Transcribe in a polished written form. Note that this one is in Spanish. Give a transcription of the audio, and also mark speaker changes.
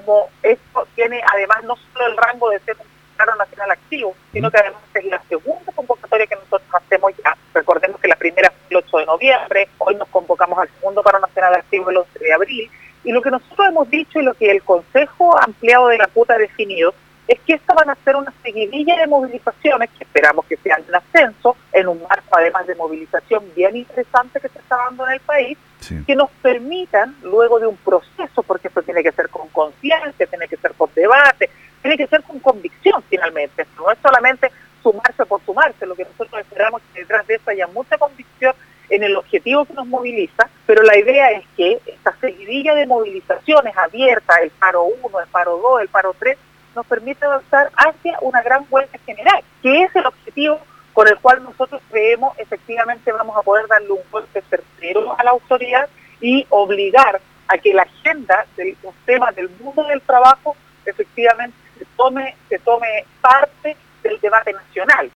Speaker 1: como esto tiene además no solo el rango de ser un paro nacional activo, sino que además es la segunda convocatoria que nosotros hacemos ya. Recordemos que la primera fue el 8 de noviembre, hoy nos convocamos al segundo paro nacional activo el 11 de abril, y lo que nosotros hemos dicho y lo que el Consejo Ampliado de la CUT ha definido es que esta van a ser una seguidilla de movilizaciones que esperamos que sean en ascenso, en un marco además de movilización bien interesante que se está dando en el país, que nos permitan, luego de un proceso, porque esto tiene que ser con conciencia, tiene que ser con debate, tiene que ser con convicción finalmente, no es solamente sumarse por sumarse, lo que nosotros esperamos es que detrás de eso haya mucha convicción en el objetivo que nos moviliza, pero la idea es que esta seguidilla de movilizaciones abiertas, el paro 1, el paro 2, el paro 3, nos permite avanzar hacia una gran huelga general, que es el objetivo con el cual nosotros creemos efectivamente vamos a poder darle un golpe certero a la autoridad y obligar a que la agenda de los temas del mundo del trabajo efectivamente se tome parte del debate nacional.